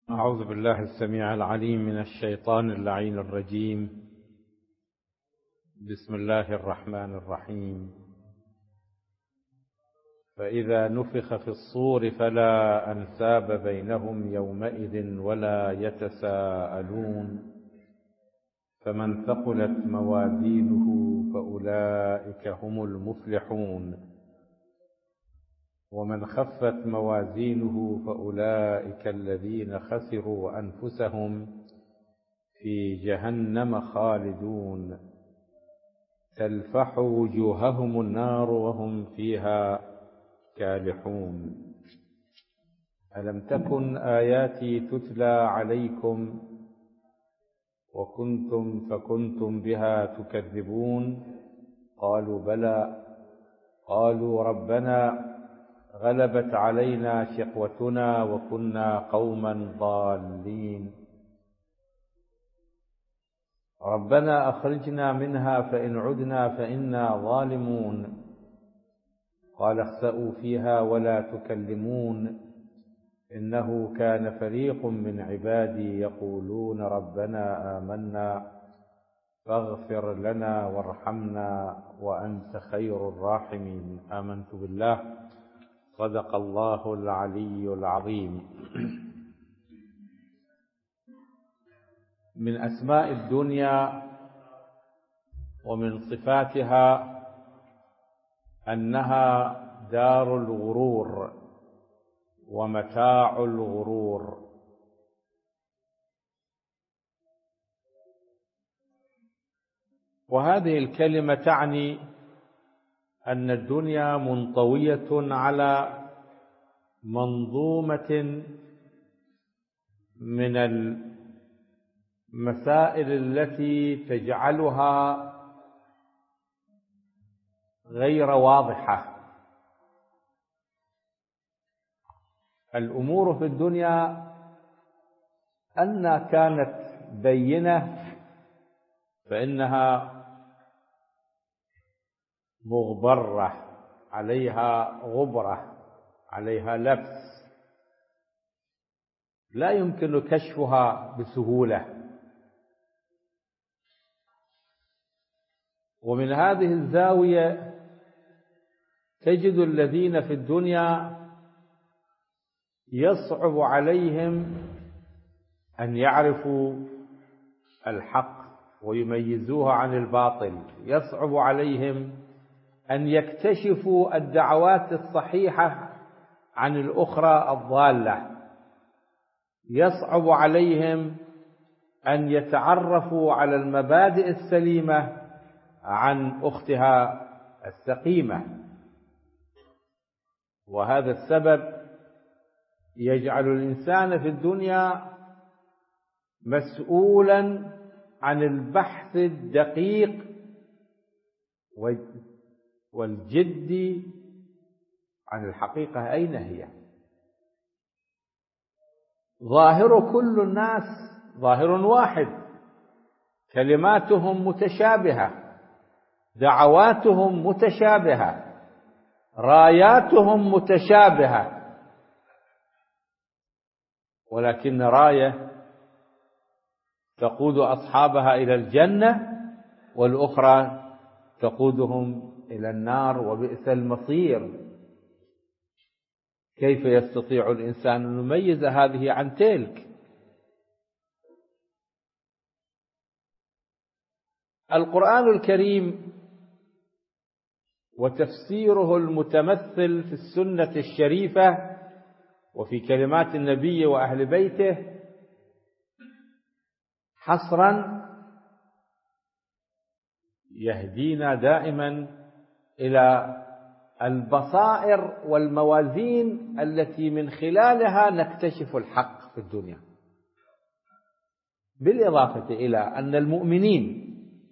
أعوذ بالله السميع العليم من الشيطان اللعين الرجيم. بسم الله الرحمن الرحيم. فإذا نفخ في الصور فلا أنساب بينهم يومئذ ولا يتساءلون فمن ثقلت موازينه فأولئك هم المفلحون ومن خفت موازينه فأولئك الذين خسروا أنفسهم في جهنم خالدون تلفح وجوههم النار وهم فيها كالحون. ألم تكن آياتي تتلى عليكم فكنتم بها تكذبون قالوا بلى قالوا ربنا غلبت علينا شقوتنا وكنا قوما ضالين ربنا أخرجنا منها فإن عدنا فإنا ظالمون قال اخسئوا فيها ولا تكلمون إنه كان فريق من عبادي يقولون ربنا آمنا فاغفر لنا وارحمنا وأنت خير الراحمين. آمنت بالله. صدق الله العلي العظيم. من أسماء الدنيا ومن صفاتها أنها دار الغرور ومتاع الغرور. وهذه الكلمة تعني أن الدنيا منطوية على منظومة من المسائل التي تجعلها غير واضحة. الأمور في الدنيا أن كانت بينة فإنها مغبرة، عليها غبرة، عليها لبس، لا يمكن كشفها بسهولة. ومن هذه الزاوية تجد الذين في الدنيا يصعب عليهم أن يعرفوا الحق ويميزوه عن الباطل، يصعب عليهم أن يكتشفوا الدعوات الصحيحة عن الأخرى الضالة، يصعب عليهم أن يتعرفوا على المبادئ السليمة عن أختها السقيمة. وهذا السبب يجعل الإنسان في الدنيا مسؤولا عن البحث الدقيق والجد عن الحقيقة أين هي. ظاهر كل الناس ظاهر واحد، كلماتهم متشابهة، دعواتهم متشابهة، راياتهم متشابهة، ولكن راية تقود أصحابها إلى الجنة والأخرى تقودهم إلى النار وبئس المصير. كيف يستطيع الإنسان أن يميز هذه عن تلك؟ القرآن الكريم وتفسيره المتمثل في السنة الشريفة وفي كلمات النبي وأهل بيته حصرا يهدينا دائما إلى البصائر والموازين التي من خلالها نكتشف الحق في الدنيا، بالإضافة إلى أن المؤمنين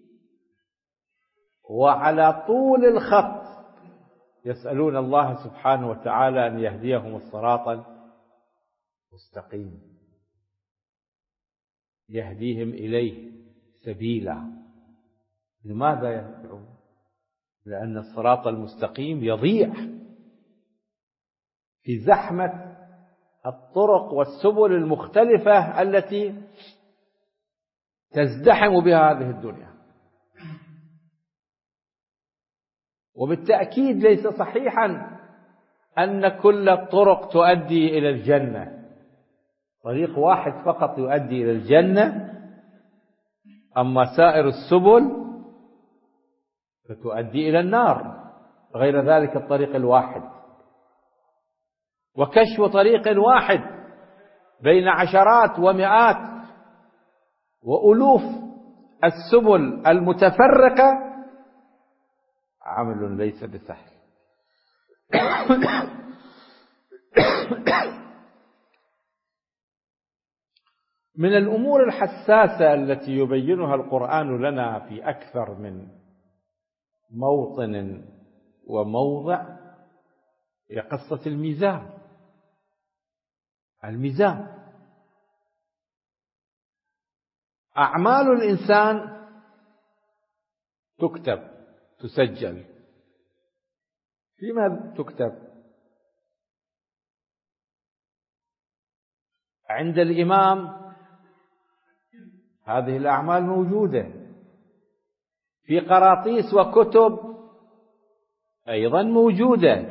وعلى طول الخط يسألون الله سبحانه وتعالى أن يهديهم الصراط المستقيم، يهديهم إليه سبيلا. لماذا يدعون؟ لأن الصراط المستقيم يضيع في زحمة الطرق والسبل المختلفة التي تزدحم بها هذه الدنيا. وبالتأكيد ليس صحيحا أن كل الطرق تؤدي إلى الجنة، طريق واحد فقط يؤدي إلى الجنة، أما سائر السبل فتؤدي إلى النار، غير ذلك الطريق الواحد. وكشف طريق واحد بين عشرات ومئات وألوف السبل المتفرقة عمل ليس بسهل. من الأمور الحساسة التي يبينها القرآن لنا في أكثر من موطن وموضع هي قصة الميزان. الميزان، أعمال الإنسان تكتب، تسجل. فيما تكتب؟ عند الإمام هذه الأعمال موجودة، في قراطيس وكتب أيضا موجودة.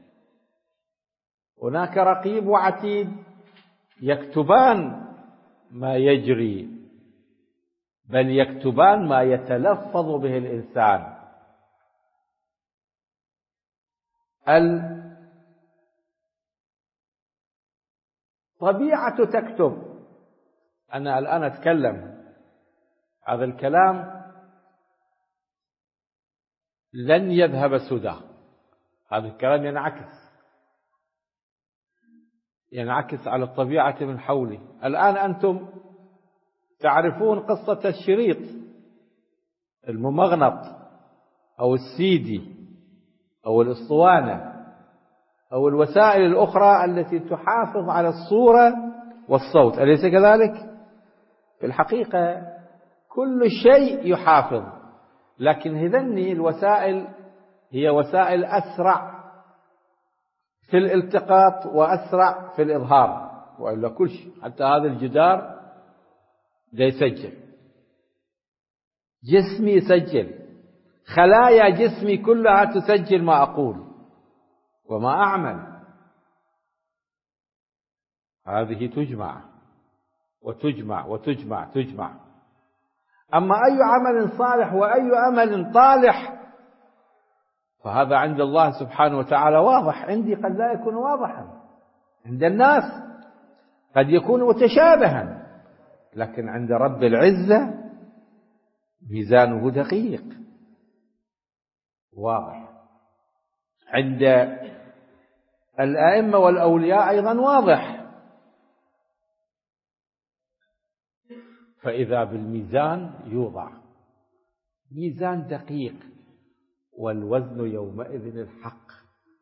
هناك رقيب وعتيد يكتبان ما يجري، بل يكتبان ما يتلفظ به الإنسان. الطبيعة تكتب. أنا الآن أتكلم، هذا الكلام لن يذهب سدى، هذا الكلام ينعكس على الطبيعة من حولي. الآن أنتم تعرفون قصة الشريط الممغنط أو السيدي أو الأسطوانة أو الوسائل الأخرى التي تحافظ على الصورة والصوت، أليس كذلك؟ في الحقيقة كل شيء يحافظ، لكن هذني الوسائل هي وسائل أسرع في الالتقاط وأسرع في الإظهار، وإلا كل شيء، حتى هذا الجدار ده يسجل، جسمي يسجل، خلايا جسمي كلها تسجل ما أقول وما أعمل. هذه تجمع وتجمع وتجمع تجمع. أما أي عمل صالح وأي أمل طالح فهذا عند الله سبحانه وتعالى واضح. عندي قد لا يكون واضحا، عند الناس قد يكون متشابها، لكن عند رب العزة ميزانه دقيق واضح. عند الأئمة والأولياء أيضا واضح. فإذا بالميزان يوضع، ميزان دقيق، والوزن يومئذ الحق.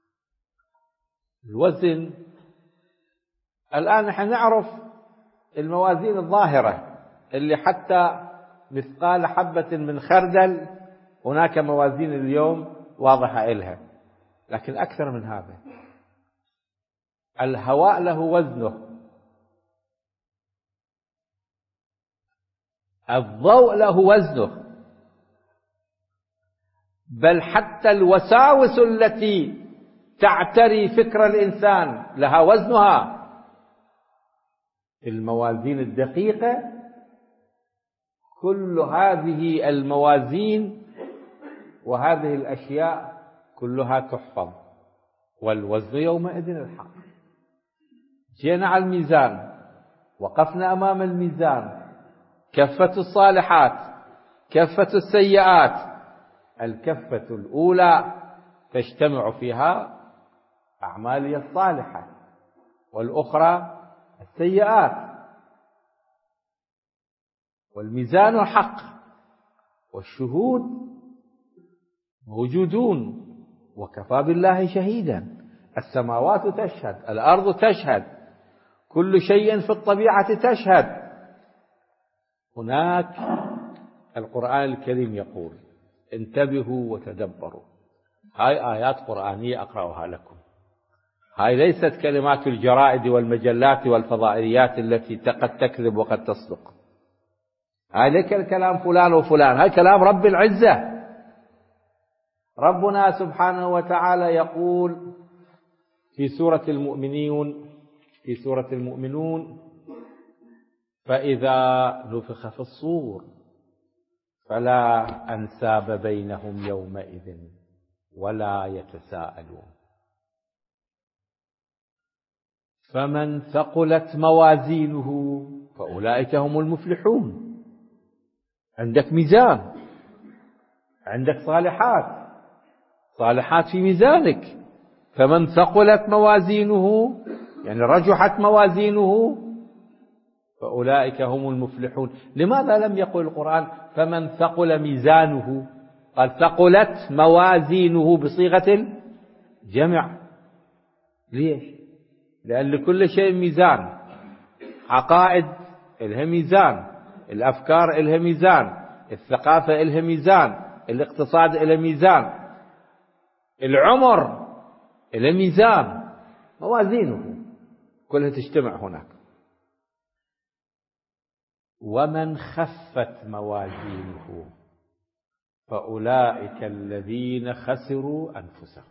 الوزن الآن نحن نعرف الموازين الظاهرة اللي حتى مثقال حبة من خردل هناك موازين اليوم واضحة إلها، لكن أكثر من هذا. الهواء له وزنه، الضوء له وزنه، بل حتى الوساوس التي تعتري فكر الإنسان لها وزنها. الموازين الدقيقة كل هذه الموازين وهذه الأشياء كلها تحفظ، والوزن يومئذ الحق. جينا على الميزان، وقفنا أمام الميزان، كفة الصالحات، كفة السيئات. الكفة الأولى تجتمع فيها أعمالي الصالحة، والأخرى السيئات. والميزان حق، والشهود موجودون، وكفى بالله شهيدا. السماوات تشهد، الأرض تشهد، كل شيء في الطبيعة تشهد. هناك القرآن الكريم يقول: انتبهوا وتدبروا. هاي آيات قرآنية أقرأها لكم. هاي ليست كلمات الجرائد والمجلات والفضائيات التي قد تكذب وقد تصدق. هاي ليس كلام فلان وفلان، هاي كلام رب العزة. ربنا سبحانه وتعالى يقول في سورة المؤمنون فإذا نفخ في الصور فلا أنساب بينهم يومئذ ولا يتساءلون فمن ثقلت موازينه فأولئك هم المفلحون. عندك ميزان، عندك صالحات في ميزانك، فمن ثقلت موازينه يعني رجحت موازينه فأولئك هم المفلحون. لماذا لم يقل القرآن فمن ثقل ميزانه؟ قال ثقلت موازينه بصيغة الجمع. ليش؟ لأن لكل شيء ميزان. عقائد إلها ميزان، الأفكار إلها ميزان، الثقافة إلها ميزان، الاقتصاد إلها ميزان، العمر إلها ميزان، موازينه كلها تجتمع هناك. ومن خفت موازينه فأولئك الذين خسروا أنفسهم.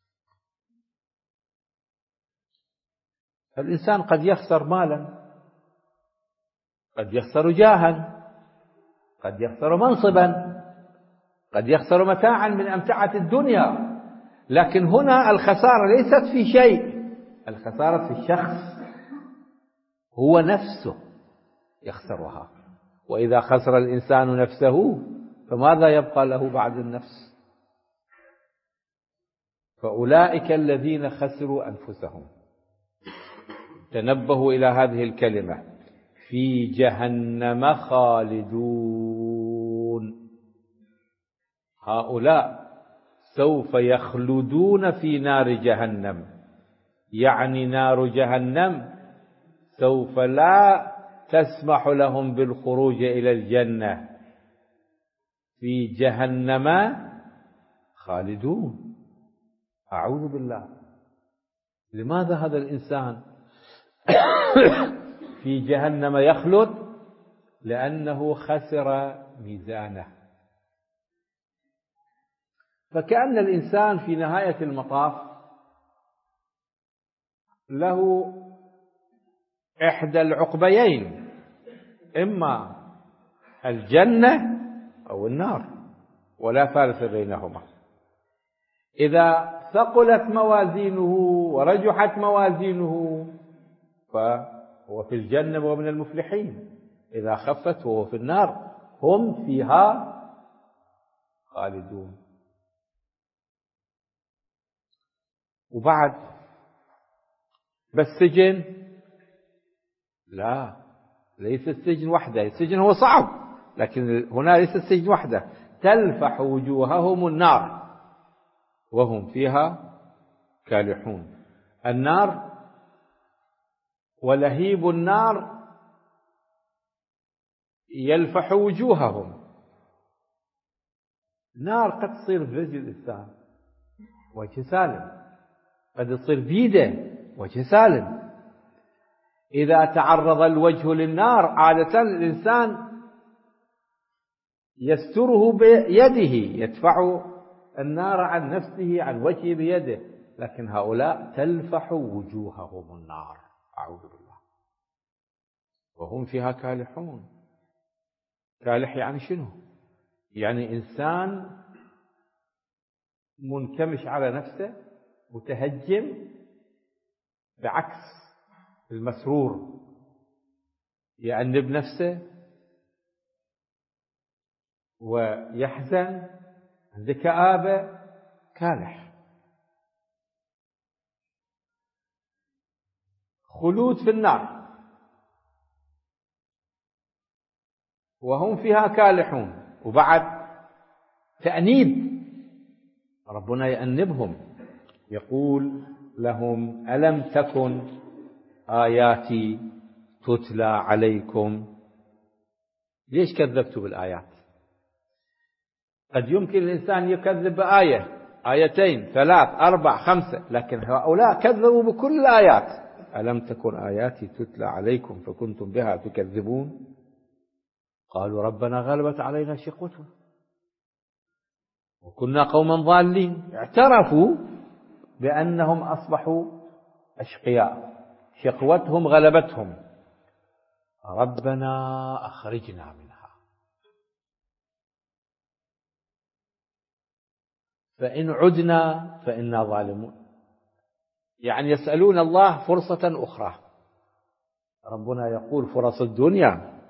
الإنسان قد يخسر مالا، قد يخسر جاها، قد يخسر منصبا، قد يخسر متاعا من أمتعة الدنيا، لكن هنا الخسارة ليست في شيء، الخسارة في الشخص، هو نفسه يخسرها. وإذا خسر الإنسان نفسه فماذا يبقى له بعد النفس؟ فأولئك الذين خسروا أنفسهم. تنبهوا إلى هذه الكلمة: في جهنم خالدون. هؤلاء سوف يخلدون في نار جهنم، يعني نار جهنم سوف لا تسمح لهم بالخروج إلى الجنة. في جهنم خالدون. أعوذ بالله. لماذا هذا الإنسان في جهنم يخلد؟ لأنه خسر ميزانه. فكأن الإنسان في نهاية المطاف له إحدى العقبيين: إما الجنة أو النار، ولا ثالث بينهما. إذا ثقلت موازينه ورجحت موازينه فهو في الجنة ومن المفلحين، إذا خفت وهو في النار، هم فيها خالدون. وبعد بس سجن؟ لا، ليس السجن وحده. السجن هو صعب، لكن هنا ليس السجن وحده. تلفح وجوههم النار وهم فيها كالحون. النار ولهيب النار يلفح وجوههم. نار قد تصير برجل الإنسان وجه سالم، قد تصير بيده وجه سالم. إذا تعرض الوجه للنار عادة الإنسان يستره بيده، يدفع النار عن نفسه عن وجهه بيده، لكن هؤلاء تلفح وجوههم النار. أعوذ بالله. وهم فيها كالحون. كالح يعني شنو؟ يعني إنسان منكمش على نفسه، متهجم، بعكس المسرور، يأنب نفسه ويحزن، عنده كآبة، كالح. خلود في النار وهم فيها كالحون. وبعد تأنيب، ربنا يأنبهم، يقول لهم: ألم تكن آياتي تتلى عليكم؟ ليش كذبتوا بالآيات؟ قد يمكن الإنسان يكذب بآية آيتين 3 4 5، لكن هؤلاء كذبوا بكل الآيات. ألم تكن آياتي تتلى عليكم فكنتم بها تكذبون قالوا ربنا غلبت علينا شقوتنا وكنا قوما ضالين. اعترفوا بأنهم أصبحوا أشقياء، شقوتهم غلبتهم. ربنا أخرجنا منها فإن عدنا فإنا ظالمون. يعني يسألون الله فرصة أخرى. ربنا يقول فرص الدنيا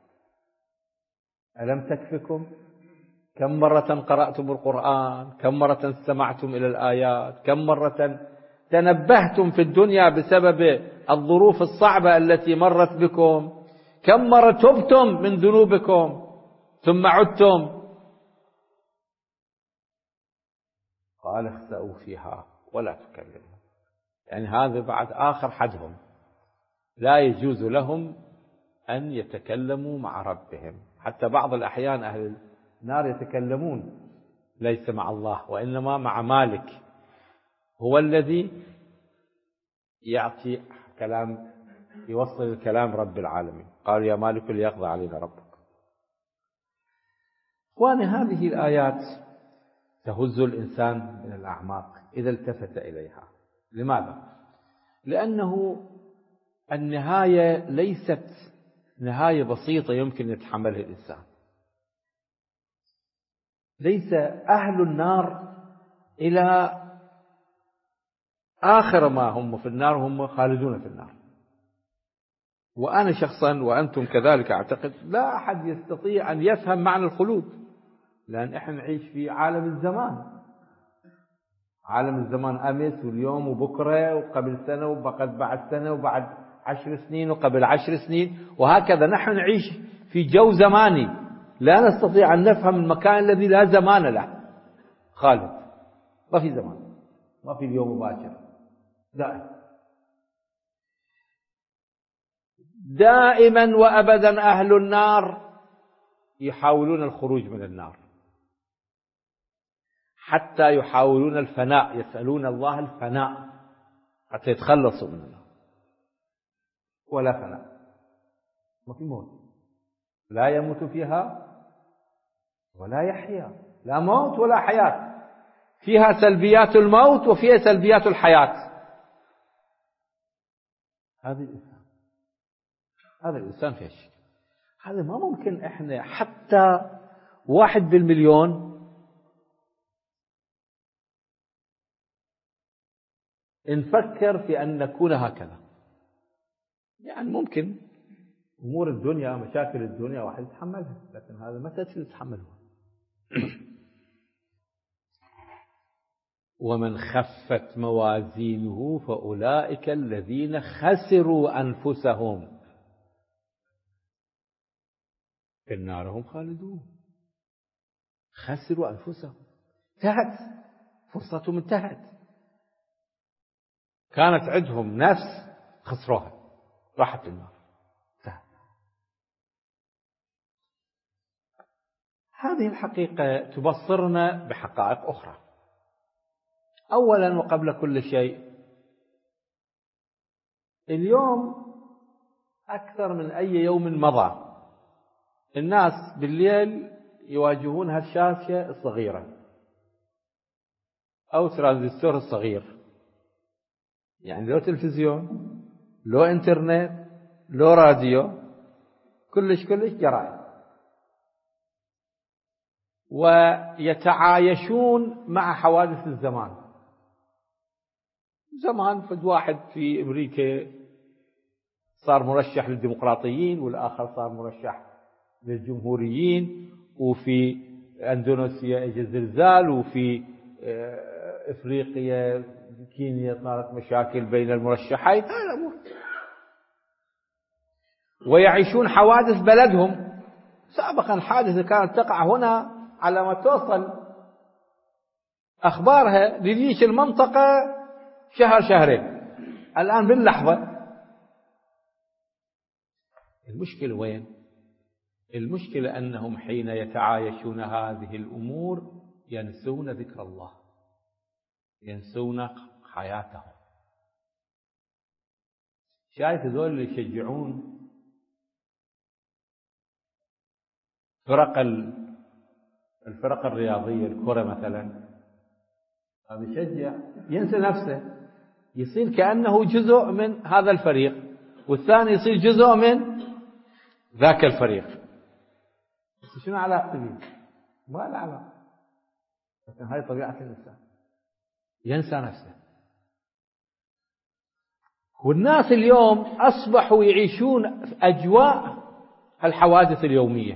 ألم تكفكم؟ كم مرة قرأتم القرآن؟ كم مرة استمعتم إلى الآيات؟ كم مرة تنبهتم في الدنيا بسبب الظروف الصعبة التي مرت بكم؟ كم مرة تبتم من ذنوبكم ثم عدتم؟ قال اخسأوا فيها ولا تكلموا. يعني هذا بعد آخر حدهم، لا يجوز لهم أن يتكلموا مع ربهم. حتى بعض الأحيان أهل النار يتكلمون ليس مع الله وإنما مع مالك، هو الذي يعطي كلام، يوصل الكلام رب العالمين. قال يا مالك ليقضى علينا ربك. إخواني، هذه الآيات تهز الإنسان من الأعماق إذا التفت إليها. لماذا؟ لأنه النهاية ليست نهاية بسيطة يمكن يتحملها الإنسان. ليس أهل النار إلى آخر ما هم في النار هم خالدون في النار. وأنا شخصا وأنتم كذلك أعتقد لا أحد يستطيع أن يفهم معنى الخلود، لأن إحنا نعيش في عالم الزمان. عالم الزمان أمس واليوم وبكرة وقبل سنة وبعد سنة وبعد 10 سنين وقبل 10 سنين، وهكذا نحن نعيش في جو زماني لا نستطيع أن نفهم المكان الذي لا زمان له. خالد، ما في زمان، ما في اليوم مباشر، دائما وأبدا أهل النار يحاولون الخروج من النار، حتى يحاولون الفناء، يسألون الله الفناء حتى يتخلصوا من النار. ولا فناء، ما في موت، لا يموت فيها ولا يحيا، لا موت ولا حياة، فيها سلبيات الموت وفيها سلبيات الحياة. هذا الإنسان في شيء، هذا ما ممكن إحنا حتى 1 بالمليون نفكر في أن نكون هكذا. يعني ممكن أمور الدنيا، مشاكل الدنيا واحد يتحملها، لكن هذا ما تتحملها. ومن خفت موازينه فأولئك الذين خسروا أنفسهم في النار هم خالدون. خسروا أنفسهم، انتهت فرصتهم، انتهت. كانت عندهم نفس خسروها، راحت النار، انتهت. هذه الحقيقة تبصرنا بحقائق أخرى. أولا وقبل كل شيء، اليوم أكثر من أي يوم مضى الناس بالليل يواجهون هالشاشة الصغيرة أو ترانزستور الصغير، يعني لو تلفزيون، لو انترنت، لو راديو، كلش جرائد، ويتعايشون مع حوادث الزمان. زمان فد واحد في أمريكا صار مرشح للديمقراطيين، والآخر صار مرشح للجمهوريين، وفي أندونيسيا اجى زلزال، وفي إفريقيا كينيا صارت مشاكل بين المرشحين. هذا أمور، ويعيشون حوادث بلدهم. سابقا حادثة كانت تقع هنا على ما توصل أخبارها لجيش المنطقة شهر شهرين، الآن باللحظة. المشكلة وين؟ المشكلة أنهم حين يتعايشون هذه الأمور ينسون ذكر الله، ينسون حياتهم. شايف هذول اللي يشجعون الفرق الرياضية، الكرة مثلا، هذا يشجع ينسى نفسه، يصير كأنه جزء من هذا الفريق، والثاني يصير جزء من ذاك الفريق. شنو علاقته به؟ ما له علاقة، لكن هاي طبيعة الإنسان، ينسى نفسه. والناس اليوم أصبحوا يعيشون أجواء الحوادث اليومية،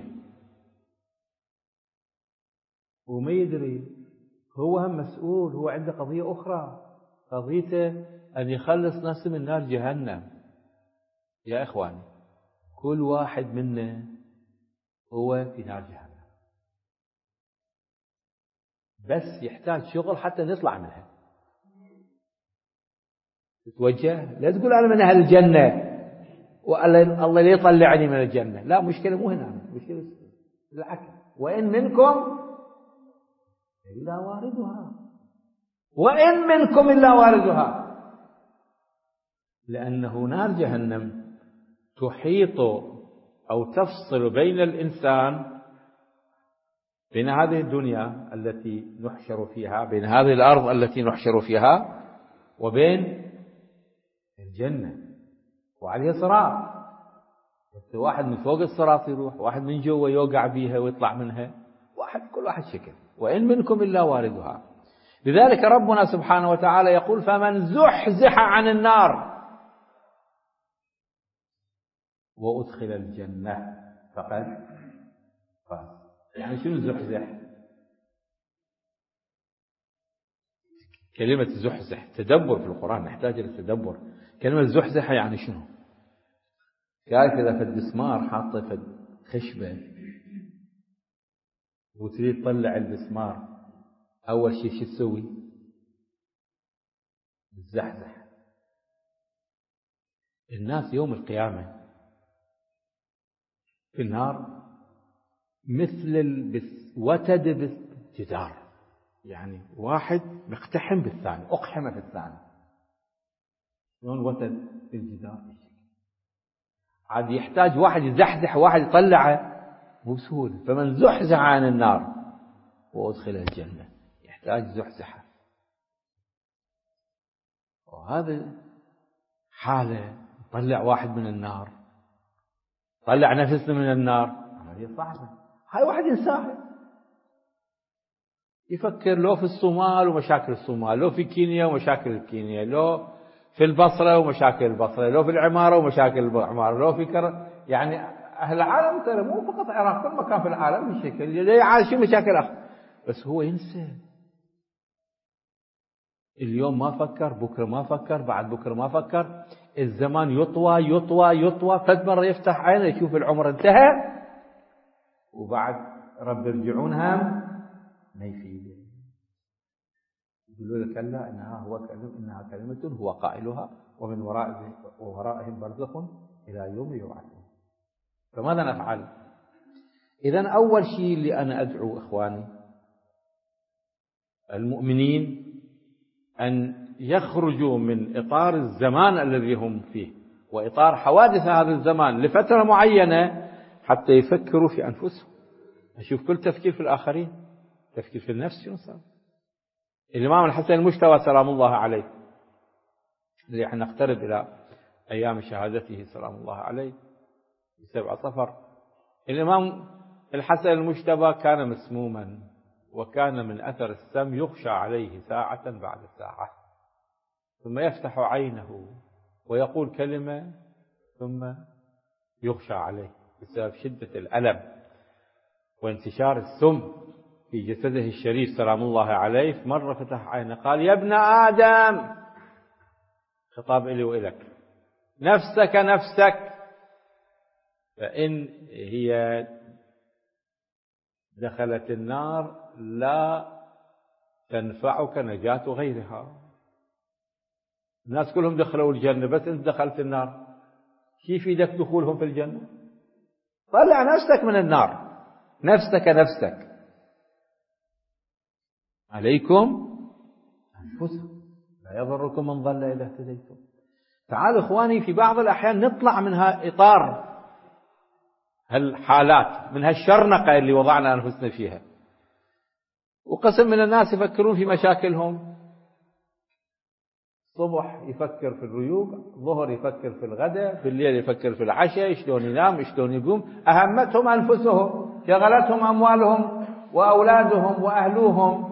وما يدري هو هم مسؤول، هو عنده قضية أخرى، قضيته أن يخلص نفسه من نار جهنم. يا إخواني، كل واحد منا هو في نار جهنم، بس يحتاج شغل حتى نطلع منها. تتوجه، لا تقول أنا من أهل الجنة والله لا يطلعني من الجنة، لا، مشكلة مو هنا، مشكلة بالعكس، وإن منكم إلا واردها، وإن منكم إلا واردها، لأنه نار جهنم تحيط أو تفصل بين الإنسان، بين هذه الدنيا التي نحشر فيها، بين هذه الأرض التي نحشر فيها، وبين الجنة. وعليها صراط، واحد من فوق الصراط يروح، واحد من جوا يوقع بيها ويطلع منها، كل واحد شكل، وإن منكم إلا واردها. لذلك ربنا سبحانه وتعالى يقول: فمن زحزح عن النار وأدخل الجنة فقد فاز. يعني شنو زحزح؟ كلمة زحزح تدبر في القرآن، نحتاج إلى التدبر. كلمة زحزح يعني شنو؟ قال إذا في المسمار حاطه في خشبة وتريد تطلع المسمار، أول شيء شو تسوي؟ تزحزح. الناس يوم القيامة في النار مثل الوتد بالجدار، يعني واحد مقتحم بالثاني، أقحم في الثاني، شلون وتد بالجدار، عاد يحتاج واحد يزحزح، واحد يطلعه، مو بسهولة. فمن زحزح عن النار وأدخل الجنة، يحتاج زحزحة. وهذا حالة طلع واحد من النار، طلع نفسه من النار، عملية صعبة. هاي واحد ينساها، يفكر لو في الصومال ومشاكل الصومال، لو في كينيا ومشاكل كينيا، لو في البصرة ومشاكل البصرة، لو في العمارة ومشاكل العمارة، لو في يعني أهل العالم ترى مو فقط العراق، كل مكان في العالم مشاكل، ليه عايشين مشاكل أخرى، بس هو ينسى. اليوم ما فكر، بكرة ما فكر، بعد بكرة ما فكر، الزمان يطوى يطوى يطوى، فد مرة يفتح عينه يشوف العمر انتهى، وبعد رب يرجعون هم ما يفيده. يقولوا له كلا إنها كلمة هو قائلها ومن ورائهم برزخ إلى يوم يبعثون. فماذا نفعل؟ إذن أول شيء اللي أنا أدعو إخواني المؤمنين أن يخرجوا من إطار الزمان الذي هم فيه وإطار حوادث هذا الزمان لفترة معينة، حتى يفكروا في أنفسهم. أشوف كل تفكير في الآخرين، تفكير في النفس شنو صار. الإمام الحسن المجتبى سلام الله عليه، اللي احنا نقترب إلى أيام شهادته سلام الله عليه في 7 صفر. الإمام الحسن المجتبى كان مسموما، وكان من أثر السم يغشى عليه ساعة بعد ساعة، ثم يفتح عينه ويقول كلمة ثم يغشى عليه بسبب شدة الألم وانتشار السم في جسده الشريف سلام الله عليه. مرة فتح عينه قال: يا ابن آدم، خطاب إلي وإلك، نفسك نفسك، فإن هي دخلت النار لا تنفعك نجاة غيرها. الناس كلهم دخلوا الجنة، بس أنت دخلت النار، كيف يدك دخولهم في الجنة؟ طلع نفسك من النار، نفسك نفسك. عليكم أنفسهم لا يضركم من ضل إذا اهتديتم. تعالوا إخواني، في بعض الأحيان نطلع من إطار هالحالات، من هالشرنقة اللي وضعنا أنفسنا فيها. وقسم من الناس يفكرون في مشاكلهم، الصبح يفكر في الريوق، الظهر يفكر في الغداء، في الليل يفكر في العشاء، شلون ينام، شلون يقوم. أهمتهم أنفسهم، شغلتهم أموالهم وأولادهم وأهلوهم.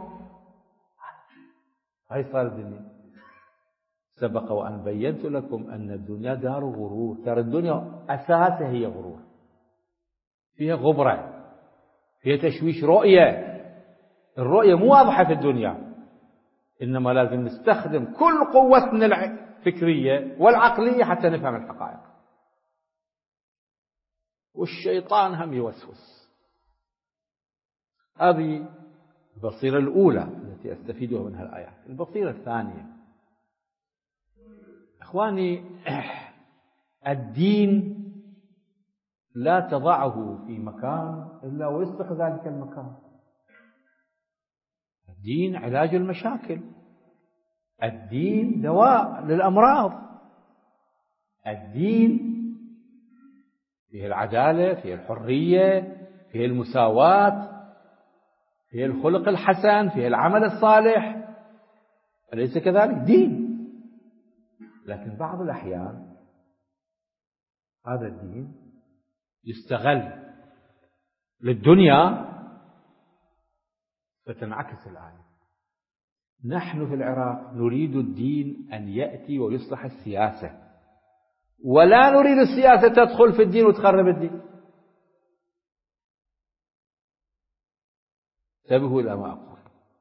هاي صار الدنيا. سبق وأن بينت لكم أن الدنيا دار غرور. ترى الدنيا أساسها هي غرور، فيها غبرة، فيها تشويش رؤية. الرؤية مو واضحة في الدنيا، إنما لازم نستخدم كل قوتنا الفكرية والعقلية حتى نفهم الحقائق. والشيطان هم يوسوس. هذه البصيرة الأولى التي أستفيدها من هالآيات. البصيرة الثانية، إخواني، الدين لا تضعه في مكان إلا ويصلح ذلك المكان. الدين علاج المشاكل، الدين دواء للأمراض، الدين فيه العدالة، فيه الحرية، فيه المساواة، فيه الخلق الحسن، فيه العمل الصالح. أليس كذلك؟ دين. لكن بعض الأحيان هذا الدين يستغل للدنيا فتنعكس الآية. نحن في العراق نريد الدين أن يأتي ويصلح السياسة، ولا نريد السياسة تدخل في الدين وتخرب الدين. انتبهوا إلى ما أقول.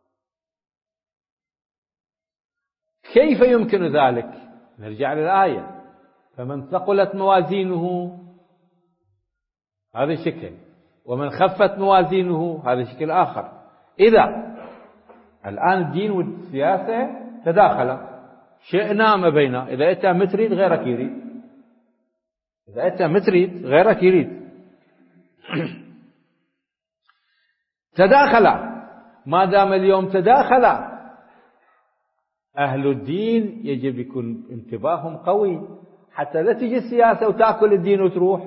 كيف يمكن ذلك؟ نرجع للآية: فمن ثقلت موازينه هذا شكل، ومن خفت موازينه هذا شكل آخر. إذا الآن الدين والسياسة تداخلا، شئنا ما بينا. إذا أنت ما تريد غيرك يريد، إذا أنت ما تريد غيرك يريد. تداخلا. ما دام اليوم تداخلا، أهل الدين يجب يكون انتباههم قوي حتى لا تجي السياسة وتأكل الدين وتروح.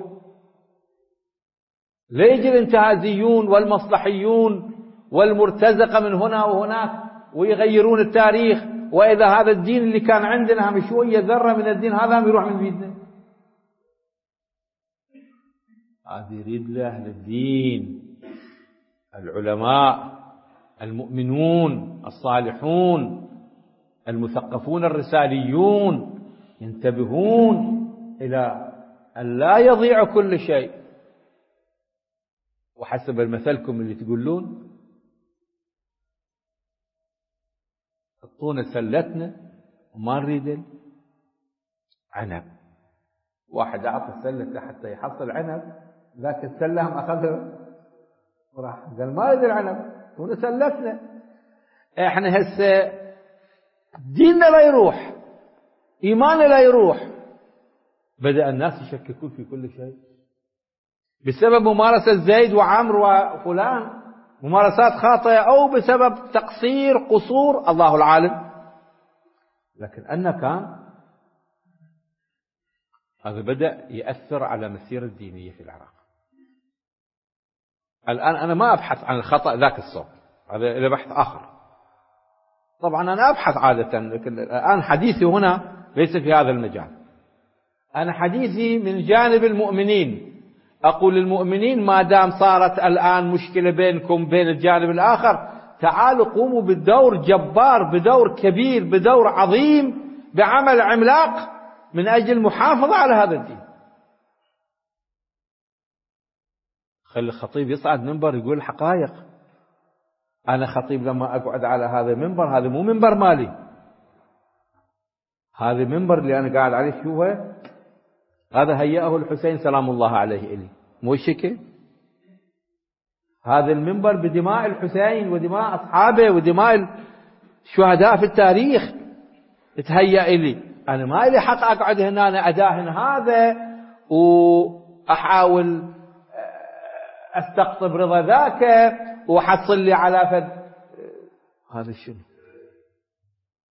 لا يجي الانتهازيون والمصلحيون والمرتزقة من هنا وهناك ويغيرون التاريخ، وإذا هذا الدين اللي كان عندنا هم شوية ذرة من الدين هذا هم يروح من بيدنا. هذا يريد له أهل الدين، العلماء المؤمنون الصالحون المثقفون الرساليون، ينتبهون إلى أن لا يضيع كل شيء. وحسب المثلكم اللي تقولون حطونا سلتنا وما نريد عنب. واحد أعطى السلة حتى يحصل عنب، ذاك السلة هم أخذها وراح قال ما أريد العنب، حطونا سلتنا. احنا هسه ديننا لا يروح، إيماننا لا يروح. بدأ الناس يشككون في كل شيء بسبب ممارسة زيد وعمر وفلان، ممارسات خاطئة، أو بسبب تقصير قصور الله العالم. لكن أن كان هذا بدأ يأثر على مسيرة الدينية في العراق. الآن أنا ما أبحث عن الخطأ ذاك الصوت، هذا إلى بحث آخر. طبعا أنا أبحث عادة، لكن الآن حديثي هنا ليس في هذا المجال. أنا حديثي من جانب المؤمنين. أقول للمؤمنين ما دام صارت الآن مشكلة بينكم بين الجانب الآخر، تعالوا قوموا بدور جبار، بدور كبير، بدور عظيم، بعمل عملاق من أجل المحافظة على هذا الدين. خلي الخطيب يصعد منبر يقول الحقائق. أنا خطيب لما أقعد على هذا المنبر، هذا مو منبر مالي، هذا المنبر اللي أنا قاعد عليه شو هو؟ هذا هيأه الحسين سلام الله عليه إلي، مو الشكل. هذا المنبر بدماء الحسين ودماء أصحابه ودماء الشهداء في التاريخ تهيأ إلي. أنا ما لي حق أقعد هنا أنا أداهن هذا وأحاول أستقطب رضا ذاك وحصل لي على فد. هذا شنو؟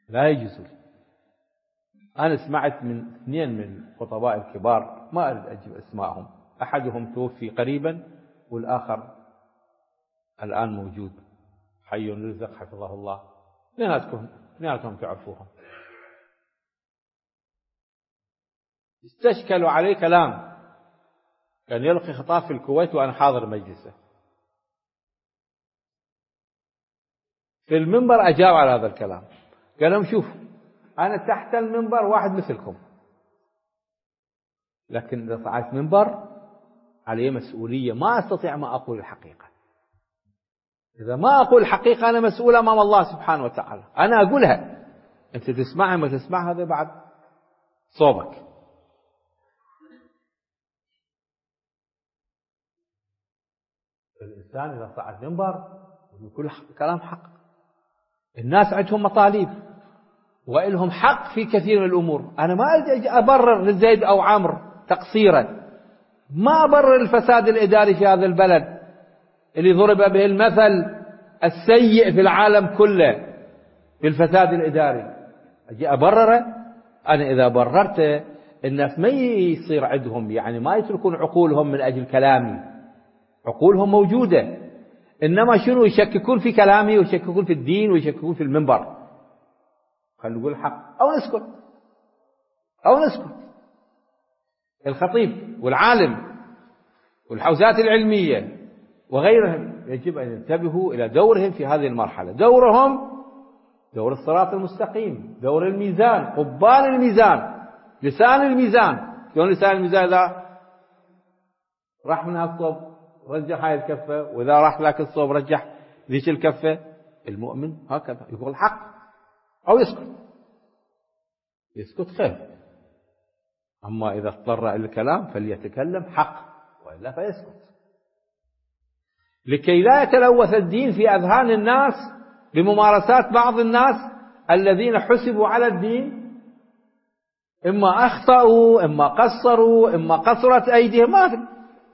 لا يجوز. أنا سمعت من 2 من الخطباء الكبار، ما أريد أجيب أسمائهم، أحدهم توفي قريبا والآخر الآن موجود حي رزق حفظه الله، اثنيناتهم تعرفوهم. استشكلوا عليه كلام، كان يلقي خطاب في الكويت وأنا حاضر مجلسه، في المنبر أجاب على هذا الكلام، قال لهم شوف أنا تحت المنبر واحد مثلكم، لكن إذا طلعت منبر عليه مسؤولية، ما أستطيع ما أقول الحقيقة. إذا ما أقول الحقيقة أنا مسؤول أمام الله سبحانه وتعالى، أنا أقولها، أنت تسمعها ما تسمعها هذا بعد صوبك. الإنسان إذا صعد منبر يقول كلام حق. الناس عندهم مطالب وإلهم حق في كثير من الأمور. أنا ما أجي أبرر لزيد أو عمرو تقصيرا، ما أبرر الفساد الإداري في هذا البلد اللي ضرب به المثل السيء في العالم كله في الفساد الإداري، أجي أبرره؟ أنا إذا بررت الناس ما يصير عندهم، يعني ما يتركون عقولهم من أجل كلامي، عقولهم موجودة، إنما شنو يشككون في كلامي ويشككون في الدين ويشككون في المنبر. خلينا نقول الحق أو نسكت. الخطيب والعالم والحوزات العلمية وغيرهم يجب أن ينتبهوا إلى دورهم في هذه المرحلة. دورهم دور الصراط المستقيم، دور الميزان، قبال الميزان، لسان الميزان. شلون لسان الميزان؟ إذا راح من هالصوب رجح هاي الكفة، وإذا راح ذاك الصوب رجح ذيك الكفة. المؤمن هكذا يقول الحق أو يسكت خير. أما إذا اضطر إلى الكلام فليتكلم حق، وإلا فيسكت، لكي لا يتلوث الدين في أذهان الناس بممارسات بعض الناس الذين حسبوا على الدين، إما أخطأوا إما قصروا إما قصرت أيديهم، ما أدري.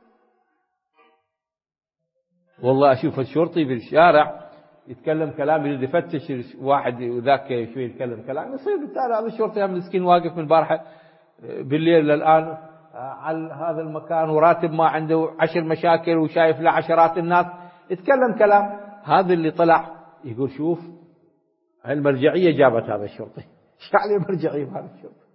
والله أشوف الشرطي بالشارع يتكلم كلام، يريد يفتش واحد وذاك شوي يتكلم كلام، يصير بالتالي هذا الشرطي المسكين واقف من البارحة بالليل للآن على هذا المكان وراتب ما عنده 10 مشاكل وشايف له عشرات الناس، يتكلم كلام. هذا اللي طلع يقول شوف المرجعية جابت هذا الشرطي، ايش عليه مرجعية بهذا الشرطي؟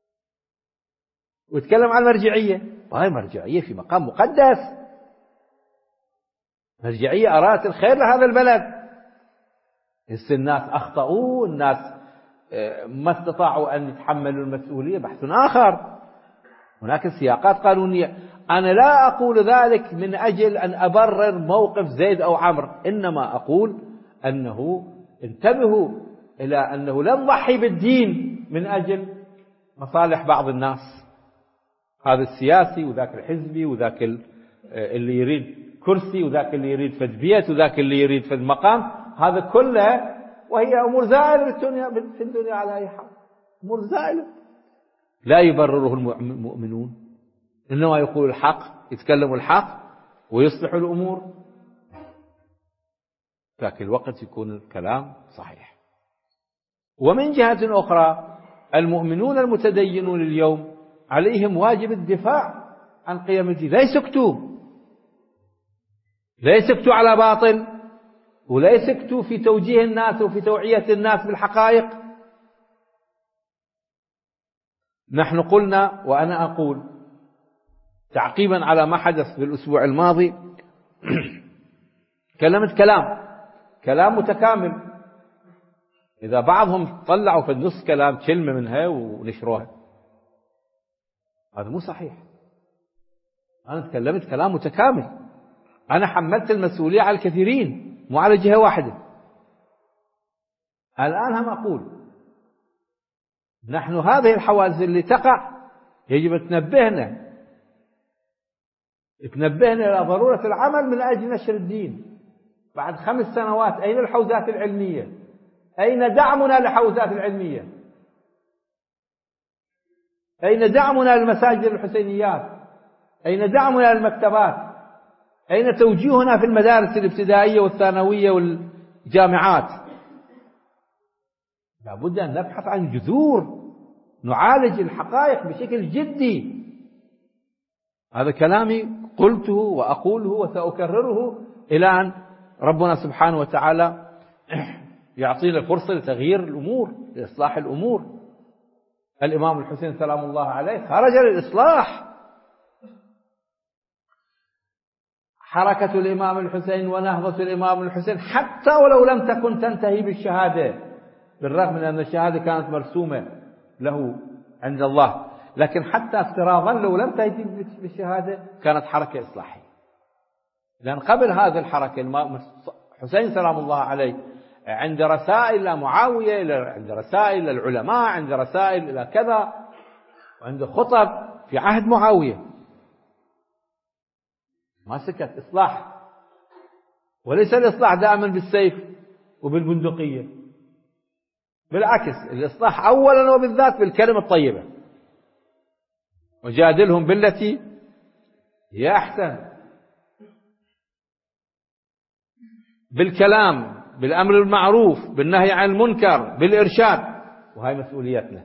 ويتكلم عن المرجعية، وهي مرجعية في مقام مقدس، مرجعية أرادت الخير لهذا البلد. الناس أخطأوا، الناس ما استطاعوا أن يتحملوا المسؤولية، بحث آخر. هناك سياقات قانونية. أنا لا أقول ذلك من أجل أن أبرر موقف زيد أو عمرو، إنما أقول أنه انتبهوا إلى أنه لا نضحي بالدين من أجل مصالح بعض الناس، هذا السياسي وذاك الحزبي وذاك اللي يريد كرسي وذاك اللي يريد فد بيت وذاك اللي يريد فد مقام، هذا كله وهي أمور زائلة في الدنيا على أي حال، أمور زائلة لا يبرره المؤمنون، إنما يقول الحق، يتكلموا الحق ويصلحوا الأمور، ذاك الوقت يكون الكلام صحيح. ومن جهة أخرى المؤمنون المتدينون اليوم عليهم واجب الدفاع عن قيم الدين، لا يسكتوا على باطل، ولا يسكتوا في توجيه الناس وفي توعية الناس بالحقائق. نحن قلنا وأنا أقول تعقيبا على ما حدث بالأسبوع الماضي كلمت كلام متكامل. إذا بعضهم طلعوا في النص كلام كلمة منها ونشروها، هذا مو صحيح. أنا تكلمت كلام متكامل، أنا حملت المسؤولية على الكثيرين مو على جهة واحدة. الآن هم أقول نحن هذه الحوادث اللي تقع يجب تنبهنا إلى ضرورة العمل من أجل نشر الدين. بعد 5 سنوات أين الحوزات العلمية؟ أين دعمنا للحوزات العلمية؟ أين دعمنا للمساجد الحسينيات؟ أين دعمنا للمكتبات؟ أين توجيهنا في المدارس الابتدائية والثانوية والجامعات؟ لابد أن نبحث عن الجذور، نعالج الحقائق بشكل جدي. هذا كلامي قلته وأقوله وسأكرره إلى أن ربنا سبحانه وتعالى يعطينا فرصة لتغيير الأمور، لإصلاح الأمور. الإمام الحسين سلام الله عليه خرج للإصلاح. حركة الإمام الحسين ونهضة الإمام الحسين حتى ولو لم تكن تنتهي بالشهادة، بالرغم من أن الشهادة كانت مرسومة له عند الله، لكن حتى افتراضا لو لم تأتي بالشهادة كانت حركة إصلاحية. لأن قبل هذه الحركة الإمام حسين سلام الله عليه عند رسائل إلى معاوية، عند رسائل للعلماء، عند رسائل إلى كذا، وعند خطب في عهد معاوية، ما سكت. إصلاح، وليس الإصلاح دائما بالسيف وبالبندقية، بالعكس الإصلاح أولا وبالذات بالكلمة الطيبة، وجادلهم بالتي هي أحسن، بالكلام، بالأمر بالمعروف، بالنهي عن المنكر، بالإرشاد. وهي مسؤوليتنا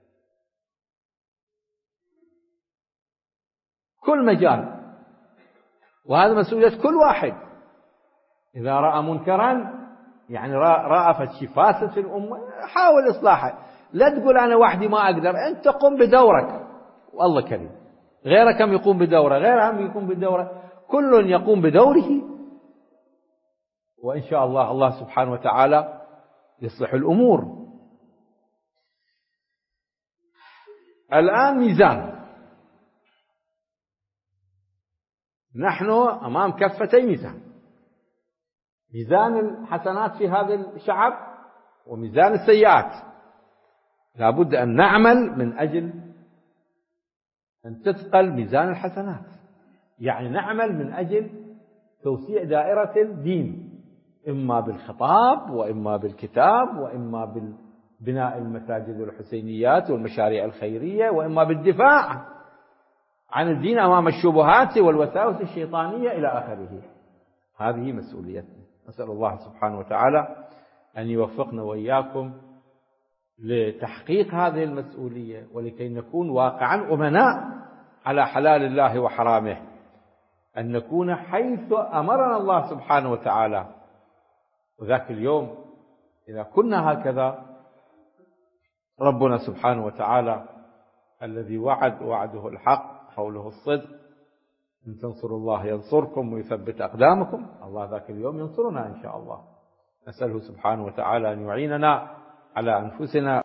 كل مجال، وهذا مسؤولية كل واحد. إذا رأى منكرا، يعني رأى شيء فاسد في الأمة، حاول إصلاحه. لا تقول أنا وحدي ما أقدر، أنت قم بدورك، والله كريم. غيرك يقوم بدوره، غيرهم يقوم بدوره، كل يقوم بدوره، وإن شاء الله الله سبحانه وتعالى يصلح الأمور. الآن ميزان، نحن أمام كفتي ميزان، ميزان الحسنات في هذا الشعب وميزان السيئات. لابد أن نعمل من أجل أن تثقل ميزان الحسنات، يعني نعمل من أجل توسيع دائرة الدين، إما بالخطاب وإما بالكتاب وإما بالبناء المساجد والحسينيات والمشاريع الخيرية، وإما بالدفاع عن الدين أمام الشبهات والوساوس الشيطانية إلى آخره. هذه مسؤوليتنا. نسأل الله سبحانه وتعالى أن يوفقنا وإياكم لتحقيق هذه المسؤولية، ولكي نكون واقعا أمناء على حلال الله وحرامه، أن نكون حيث أمرنا الله سبحانه وتعالى. وذاك اليوم إذا كنا هكذا، ربنا سبحانه وتعالى الذي وعد وعده الحق قوله الصدق، إن تنصروا الله ينصركم ويثبت أقدامكم. الله ذاك اليوم ينصرنا إن شاء الله. نسأله سبحانه وتعالى أن يعيننا على أنفسنا